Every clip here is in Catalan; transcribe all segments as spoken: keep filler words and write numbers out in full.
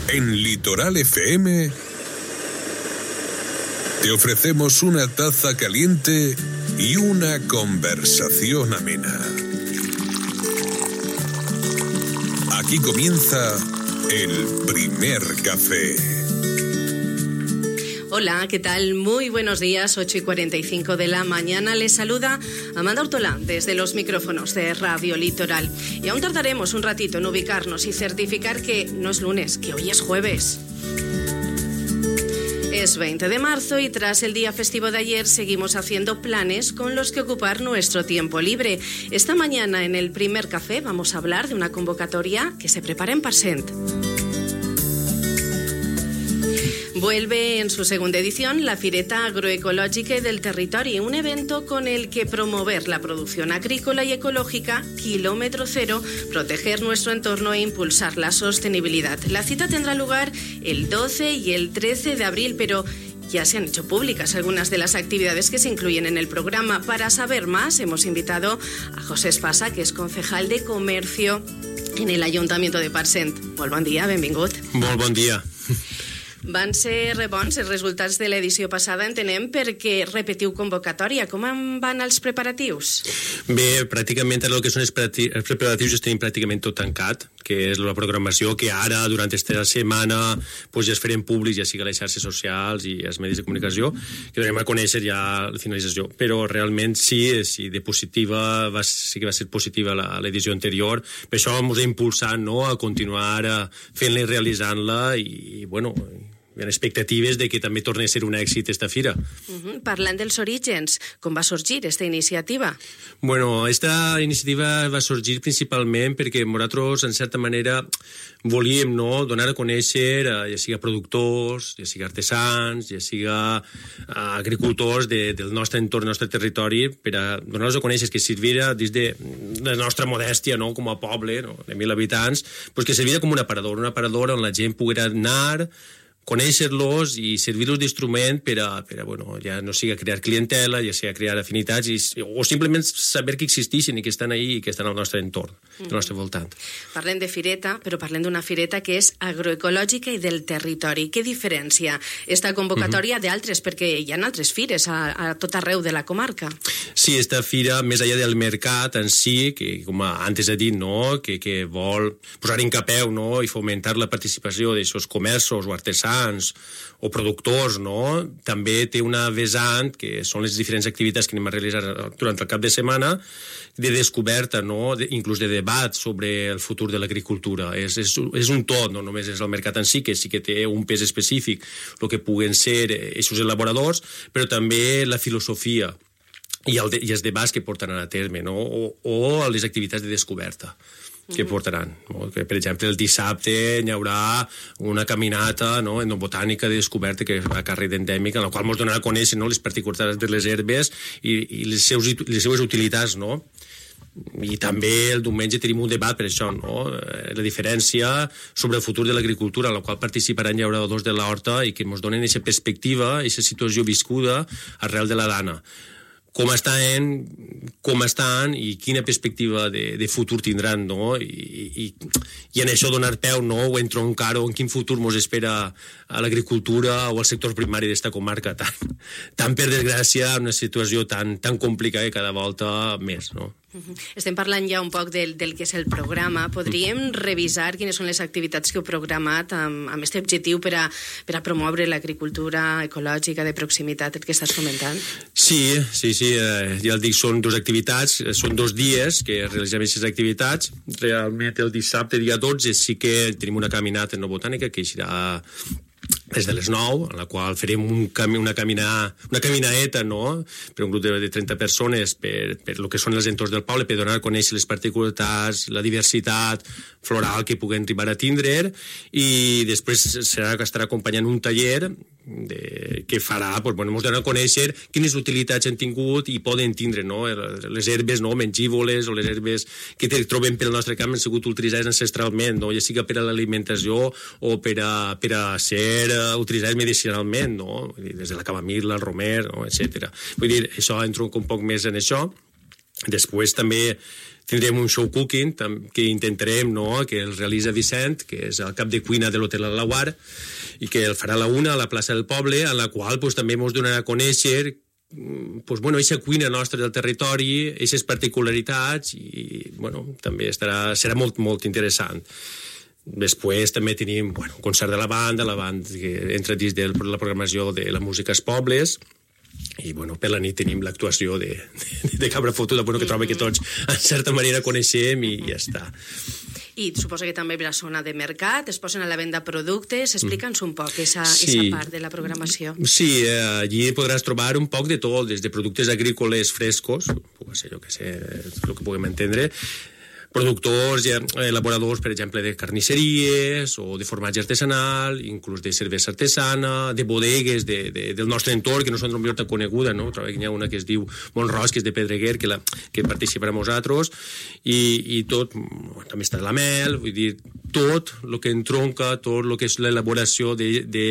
En Litoral F M te ofrecemos una taza caliente y una conversación amena. Aquí comienza el primer café. Hola, ¿qué tal? Muy buenos días, ocho y cuarenta y cinco de la mañana. Les saluda Amanda Ortolá desde los micrófonos de Radio Litoral. Y aún tardaremos un ratito en ubicarnos y certificar que no es lunes, que hoy es jueves. Es veinte de marzo y tras el día festivo de ayer seguimos haciendo planes con los que ocupar nuestro tiempo libre. Esta mañana en el primer café vamos a hablar de una convocatoria que se prepara en Parcent. Vuelve en su segunda edición la Fireta Agroecològica del Territori, un evento con el que promover la producción agrícola y ecológica, kilómetro cero, proteger nuestro entorno e impulsar la sostenibilidad. La cita tendrá lugar el doce y el trece de abril, pero ya se han hecho públicas algunas de las actividades que se incluyen en el programa. Para saber más, hemos invitado a José Espasa, que es concejal de Comercio en el Ayuntamiento de Parcent. Molt bon dia, benvingut. Molt bon dia. Van ser bons els resultats de l'edició passada, entenem, perquè repetiu convocatòria. Com van els preparatius? Bé, pràcticament el que són els preparatius els tenim pràcticament tot tancat, que és la programació que ara, durant aquesta setmana, pues, ja es farem públics, ja sigui a les xarxes socials i als medis de comunicació, que donem a conèixer ja la finalització. Però realment sí, sí de positiva, va, sí que va ser positiva l'edició anterior. Per això ens ha impulsat, no?, a continuar fent-la i realitzant-la i, bueno, hi ha expectatives de que també torni a ser un èxit esta fira. Uh-huh. Parlant dels orígens, com va sorgir aquesta iniciativa? Bueno, esta iniciativa va sorgir principalment perquè nosaltres, en certa manera, volíem, no?, donar a conèixer, ja siga productors, ja siga artesans, ja siga agricultors de, del nostre entorn, del nostre territori, per a donar-los a conèixer que servira des de la nostra modèstia, no?, com a poble, no?, de mil habitants, pues que servira com un aparador, un aparador on la gent poguera anar, conèixer-los i servir-los d'instrument per a, per a, bueno, ja no sigui crear clientela, ja sigui crear afinitats, i, o simplement saber que existeixen i que estan ahí i que estan al nostre entorn, mm. al nostre voltant. Parlem de fireta, però parlem d'una fireta que és agroecològica i del territori. Què diferència esta convocatòria mm-hmm. d'altres? Perquè hi ha altres fires a, a tot arreu de la comarca. Sí, esta fira, més allà del mercat en si, que com antes he dit, no?, que, que vol posar en capeu, no?, i fomentar la participació d'aquests comerços o artesans o productors, no?, també té una vessant, que són les diferents activitats que anem a realitzar durant el cap de setmana, de descoberta, no?, de, inclús de debat sobre el futur de l'agricultura. És, és, és un tot, no només és el mercat en si, que sí que té un pes específic, el que puguen ser aquests elaboradors, però també la filosofia i, el de, i els debats que portaran a terme, no?, o, o les activitats de descoberta que portaran. No? Que, per exemple, el dissabte hi haurà una caminata, no?, etnobotànica de descoberta que va a Carrer Endèmica, en la qual ens donarà a conèixer, no?, les particularitats de les herbes i, i les, seus, les seues utilitats, no? I també el diumenge tenim un debat per això, no?, la diferència sobre el futur de l'agricultura, en la qual participaran llauradors de l'horta i que ens donen aquesta perspectiva, aquesta situació viscuda arrel de la dana. Com estan, com estan i quina perspectiva de, de futur tindran, no? I, i, i en això donar peu, no?, o entroncar o en quin futur ens espera a l'agricultura o al sector primari d'esta comarca, tan, tan per desgràcia, una situació tan, tan complicada cada volta més, no? Estem parlant ja un poc del, del que és el programa. Podríem revisar quines són les activitats que heu programat amb, amb aquest objectiu per a, per a promoure l'agricultura ecològica de proximitat, el que estàs comentant? Sí, sí, sí. Eh, ja el dic, són dues activitats, són dos dies que realitzem aquestes activitats. Realment el dissabte, dia dotze, sí que tenim una caminata etnobotànica que eixirà des de les nou, en la qual farem un cami, una, camina, una caminaeta, no?, per un grup de, de trenta persones per, per el que són els entorns del poble, per donar a conèixer les particularitats, la diversitat floral que puguem arribar a tindre, i després serà que estarà acompanyant un taller de, que farà, doncs, bueno, ens donar a conèixer quines utilitats han tingut i poden tindre, no?, les herbes, no?, mengívoles, o les herbes que trobem pel nostre camp han sigut utilitzades ancestralment, no?, ja sigui per a l'alimentació o per a, per a ser utilitzades medicinalment, no?, des de la camamil·la, el romer, no?, etcètera. Vull dir, això entro un poc més en això. Després també tindrem un show cooking que intentarem, no?, que el realitza Vicent, que és el cap de cuina de l'Hotel Laguar, i que el farà a la una a la plaça del poble, en la qual pues, també ens donarà a conèixer pues, bueno, aquesta cuina nostra del territori, aquestes particularitats, i bueno, també estarà, serà molt, molt interessant. Després també tenim bueno, un concert de la banda, la banda que entra dins de la programació de la música als pobles, i bueno, per la nit tenim l'actuació de, de, de Cabra Fotuda, bueno, que trobo que tots en certa manera coneixem i ja està. I suposo que també la zona de mercat, es posen a la venda productes, explica'ns un poc aquesta Sí. part de la programació. Sí, eh, allí podràs trobar un poc de tot, des de productes agrícoles frescos, puc ser, jo que sé, el que puguem entendre, productors i elaboradors, per exemple, de carnisseries o de formatge artesanal, inclús de cervesa artesana, de bodegues de, de, del nostre entorn, que no són potser tan coneguda, no? Trobo que hi ha una que es diu Montros, que és de Pedreguer, que, la, que participarà amb nosaltres, i, i tot, també està la mel, vull dir, tot el que entronca, tot el que és l'elaboració de, de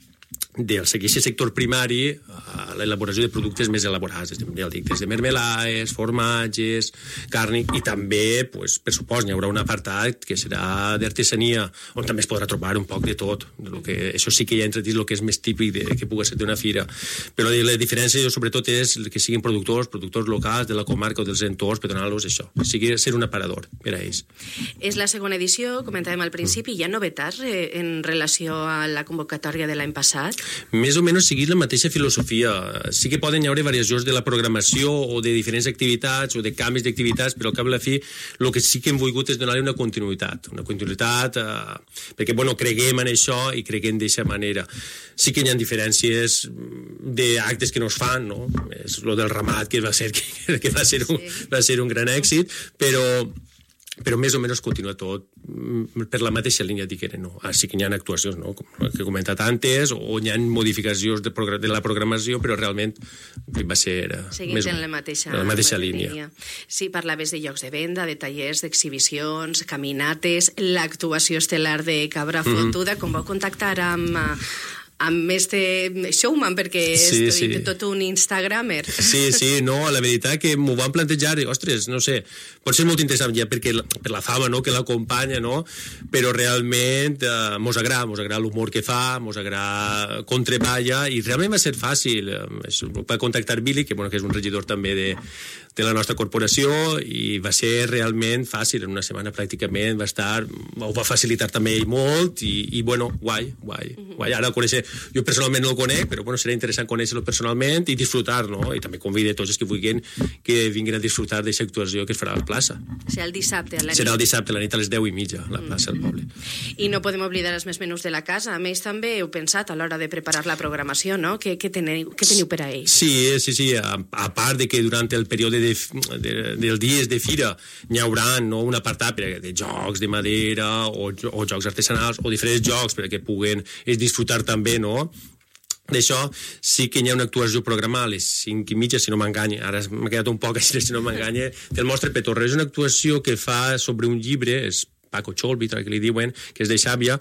del segueix el sector primari a l'elaboració de productes més elaborats, ja dic, des de mermelades, formatges, carn, i també, pues, per supòs, hi haurà un apartat que serà d'artesania, on també es podrà trobar un poc de tot. De lo que, això sí que ja entra dins el que és més típic de, que pugui ser d'una fira. Però la diferència, jo, sobretot, és que siguin productors, productors locals de la comarca o dels entorns, per donar-los això, sigui ser un aparador per a ells. És la segona edició, comentàvem al principi, hi ha novetats eh, en relació a la convocatòria de l'any passat? Més o menys seguir la mateixa filosofia. Sí que poden hi haver variacions de la programació o de diferents activitats o de canvis d'activitats, però al cap i a la fi el que sí que hem volgut és donar-li una continuïtat. Una continuïtat eh, perquè, bueno, creguem en això i creguem d'aquesta manera. Sí que hi ha diferències d'actes que no es fan, no? És el del ramat, que va ser, que, que va ser, un, sí. va ser un gran èxit, però però més o menys continua tot per la mateixa línia, diguem, no? Ah, sí que hi ha actuacions, no? Com que he comentat antes, o hi ha modificacions de, de la programació, però realment va ser seguint més, en la mateixa, la mateixa línia. línia. Sí, parlaves de llocs de venda, de tallers, d'exhibicions, caminates, l'actuació estel·lar de Cabra Fotuda, mm-hmm. com vau contactar amb... amb este showman, perquè sí, és sí. tot un instagramer. Sí, sí, no, la veritat que m'ho van plantejar i, ostres, no sé, pot ser molt interessant ja perquè la, per la fama, no?, que l'acompanya, no?, però realment eh, mos agrada, mos agrada l'humor que fa, mos agrada com treballa, i realment va ser fàcil. Va contactar Billy, que, bueno, que és un regidor també de, de la nostra corporació, i va ser realment fàcil, en una setmana pràcticament va estar, ho va facilitar també ell molt, i, i bueno, guai, guai, uh-huh. guai. Ara el conèixer, jo personalment no el conec, però bueno, serà interessant conèixer-lo personalment i disfrutar, no? I també convido tots els que vulguin que vinguin a disfrutar d'aquesta actuació que es farà a la plaça. Serà el dissabte a la nit. Serà el dissabte a la nit a les deu i mitja, a la plaça del poble. I no podem oblidar els més menús de la casa. A més, també heu pensat a l'hora de preparar la programació, no? Què, què, teniu, què teniu per a ells? Sí, sí, sí. A, a part de que durant el període de, de, dels dies de fira hi haurà, no, un apartat per, de jocs de madera o, o jocs artesanals o diferents jocs perquè puguen disfrutar també, no? D'això sí que hi ha una actuació programada a les cinc i mitja, si no m'enganya, ara m'ha quedat un poc així, si no m'enganya, del Mostre Petorre. És una actuació que fa sobre un llibre, és Paco Cholvi, que li diuen, que és de Xàbia,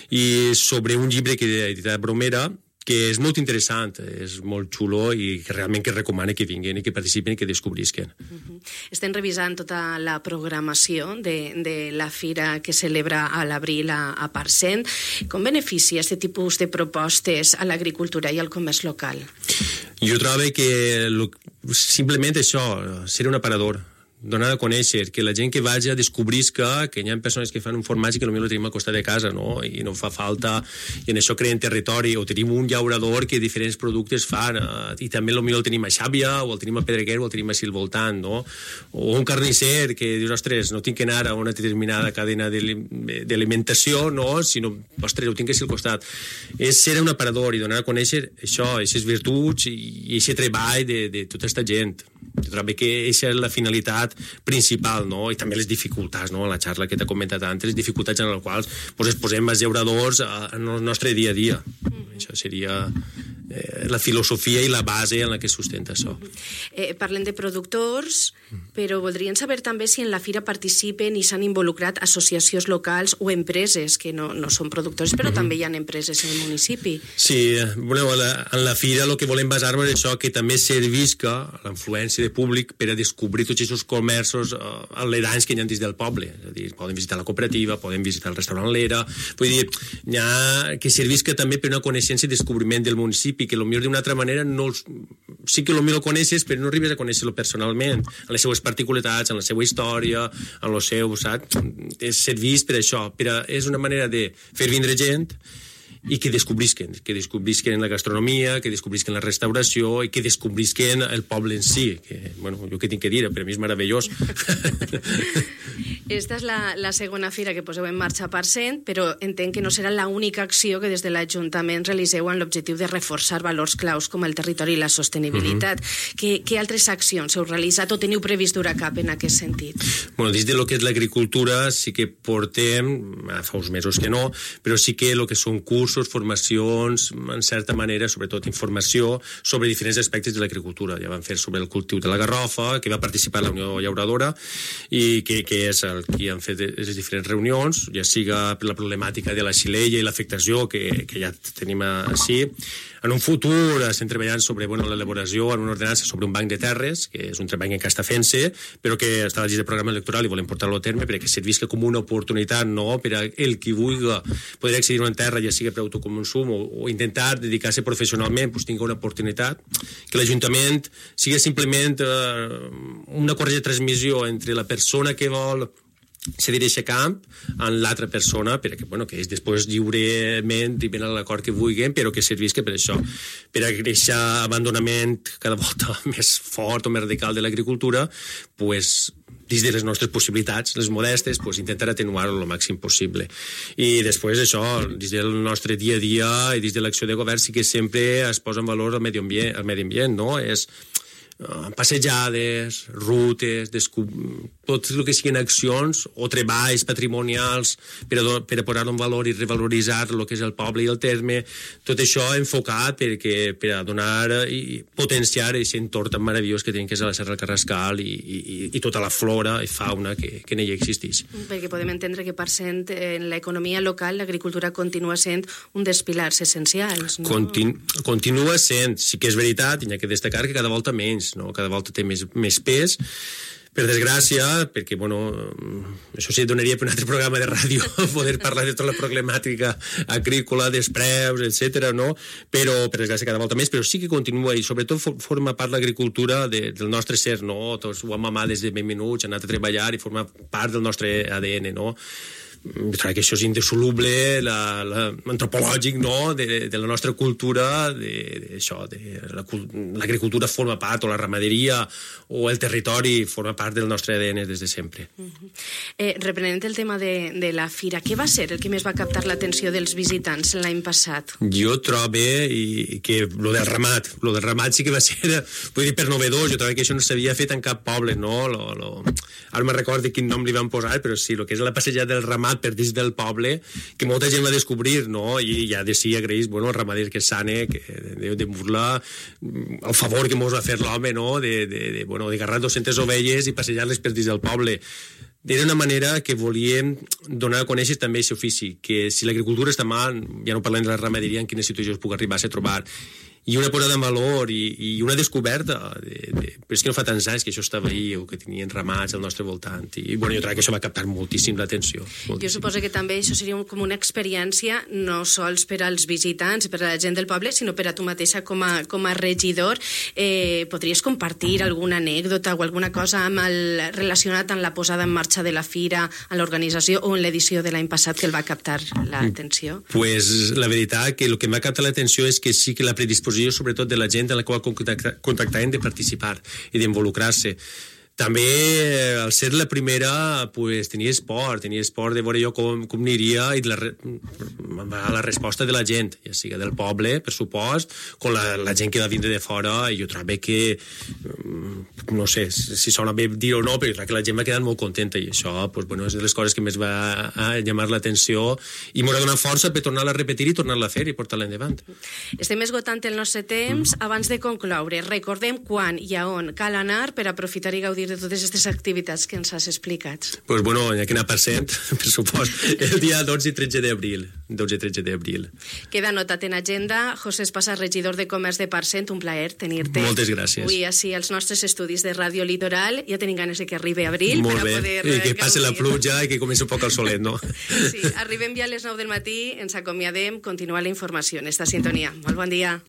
i sobre un llibre que ha editat Bromera, que és molt interessant, és molt xulo i que realment que recomana que vinguin i que participin i que descobrisquen. Uh-huh. Estem revisant tota la programació de, de la fira que celebra a l'abril a, a Parcent. Com beneficia aquest tipus de propostes a l'agricultura i al comerç local? Jo trobo que lo, simplement això, ser un aparador, donar a conèixer, que la gent que vagi descobrisca que hi ha persones que fan un formatge que potser lo tenim al costat de casa, no? I no fa falta, i en això creen territori, o tenim un llaurador que diferents productes fan, eh, i també potser el tenim a Xàbia, o el tenim a Pedreguer, o el tenim així al voltant, no? O un carnisser que dius, ostres, no tinc que anar a una determinada cadena d'alimentació, no? Sinó, ostres, ho tinc així al costat. És ser un aparador i donar a conèixer això, aquestes virtuts i aquest treball de, de tota aquesta gent. Jo trobo que aquesta és la finalitat principal, no? I també les dificultats, no? La xarxa que t'he comentat antes, les dificultats en les quals pues, es posem els llauradors en el nostre dia a dia. Mm-hmm. Això seria eh, la filosofia i la base en la que sustenta això. Eh, parlen de productors, però voldrien saber també si en la fira participen i s'han involucrat associacions locals o empreses que no, no són productors, però uh-huh. també hi ha empreses en el municipi. Sí, bueno, la, en la fira el que volem basar-nos és això, que també servisca la influència de públic per a descobrir tots aquests comerços uh, aledanys que hi ha dins del poble. És a dir, poden visitar la cooperativa, poden visitar el restaurant L'Era, vull dir, hi ha que servisca també per una coneixença i descobriment del municipi, que potser d'una altra manera no els, sí que potser el coneixes, però no arribes a conèixer-lo personalment, en les seues particularitats, en la seva història, en el seu, saps? És servís per això, per a, és una manera de fer vindre gent i que descobrisquen, que descobrisquen la gastronomia, que descobrisquen la restauració i que descobrisquen el poble en si, que, bueno, jo què tinc que dir, per mi és meravellós. Esta és la, la segona fira que poseu en marxa per cent, però entenc que no serà l'única acció que des de l'Ajuntament realiseu amb l'objectiu de reforçar valors claus com el territori i la sostenibilitat. Uh-huh. Que, que altres accions heu realitzat o teniu previst dur a cap en aquest sentit? Bueno, dins de lo que és l'agricultura sí que portem, fa uns mesos que no, però sí que el que són cursos, formacions, en certa manera, sobretot informació, sobre diferents aspectes de l'agricultura. Ja vam fer sobre el cultiu de la garrofa, que va participar la Unió Llauradora, i que, que és el que han fet les diferents reunions, ja siga per la problemàtica de la xilella i l'afectació que, que ja tenim així. En un futur estem treballant sobre bueno, l'elaboració en una ordenança sobre un banc de terres, que és un treball que està fent-se, però que està dins del programa electoral i volem portar-lo a terme perquè servisca com una oportunitat no? Per a el qui vulgui poder accedir a una terra, ja sigui per autoconsum o, o intentar dedicar-se professionalment, doncs tingui una oportunitat, que l'Ajuntament sigui simplement eh, una corretja de transmissió entre la persona que vol se dirigeix a camp en l'altra persona perquè, bueno, que ells després lliurement arriben a l'acord que vulguin, però que servisca per això, per a aquest abandonament cada volta més fort o més radical de l'agricultura, pues, dins de les nostres possibilitats, les modestes, pues, intentar atenuar-ho el màxim possible. I després això, dins del nostre dia a dia i dins de l'acció de govern sí que sempre es posa en valor el medi ambient, el medi ambient, no? És passejades, rutes, tot el que siguin accions o treballs patrimonials per a, per a posar-lo en valor i revaloritzar el que és el poble i el terme, tot això enfocat perquè, per a donar i potenciar aquest entorn tan meravellós que tenim que és la Serra del Carrascal i, i, i tota la flora i fauna que, que en ella existeix. Perquè podem entendre que per cent en l'economia local l'agricultura continua sent un dels pilars essencials, no? Continu, continua sent, sí que és veritat, i hi ha que destacar que cada volta menys, no? Cada volta té més, més pes, per desgràcia, perquè, bueno, això sí, donaria per un altre programa de ràdio poder parlar de tota la problemàtica agrícola, dels preus, etcètera, no? Però, per desgràcia, cada volta més, però sí que continua, i sobretot forma part l'agricultura de, del nostre ser, no? Tots ho hem amat des de ben menuts, hem anat a treballar i forma part del nostre A D N, no? Jo crec que això és indissoluble, la, la, antropològic, no?, de, de la nostra cultura, de, de això, de la, l'agricultura forma part, o la ramaderia, o el territori forma part del nostre A D N des de sempre. Uh-huh. eh, reprenent el tema de, de la fira, què va ser el que més va captar l'atenció dels visitants l'any passat? Jo trobo i, que lo del ramat, lo del ramat sí que va ser, vull dir, per novedós, jo trobo que això no s'havia fet en cap poble, no? Lo, lo... Ara me'n recordo quin nom li van posar, però sí, el que és la passejada del ramat per dins del poble, que molta gent va descobrir, no? I ja de si agraeix, bueno, el ramader que sane, que de, de burlar el favor que mos va fer l'home, no? De, de, de, bueno, de agarrar dos-centes ovelles i passejar-les per dins del poble. Era una manera que volíem donar a conèixer també aquest ofici, que si l'agricultura està mal, ja no parlem de la ramaderia, en quines situacions puc arribar a trobar, i una posada en valor i, i una descoberta de, de, però és que no fa tants anys que això estava ahí o que tenien ramats al nostre voltant i bueno, jo crec que això va captar moltíssim l'atenció moltíssim. Jo suposo que també això seria com una experiència no sols per als visitants, per a la gent del poble, sinó per a tu mateixa com a, com a regidor. Eh, podries compartir alguna anècdota o alguna cosa amb el, relacionat amb la posada en marxa de la fira, a l'organització o en l'edició de l'any passat que el va captar l'atenció? Pues la veritat que el que m'ha captat l'atenció és que sí que la predisposició sobretot de la gent en la qual contactàvem de participar i d'involucrar-se. també, al ser la primera, pues, tenies por, tenies por de veure jo com, com aniria i de la, la resposta de la gent, ja sigui del poble, per supost, com la, la gent que va vindre de fora, i jo trobo que, no sé si sona bé dir o no, però crec que la gent va quedar molt contenta, i això, pues, bueno, és de les coses que més va a llamar l'atenció i m'haurà donat força per tornar-la a repetir i tornar-la a fer i portar-la endavant. Estem esgotant el nostre temps. Mm. Abans de concloure, recordem quan i a on cal anar per aprofitar i gaudir de totes aquestes activitats que ens has explicat. Pues bueno, hi ha que anar per cent, per supost, el dia dotze i tretze d'abril. dotze i tretze d'abril. Queda anotat en agenda. José Espasa, regidor de Comerç de Parcent, un plaer tenir-te. Moltes gràcies. Avui així als nostres estudis de Ràdio Litoral. Ja tenim ganes de que arribi abril. Molt per bé, a poder i que passi la gaudir. pluja i que comenci un poc el solet, no? Sí, arribem ja a les nou del matí, ens acomiadem, continua la informació en esta sintonia. Molt bon dia.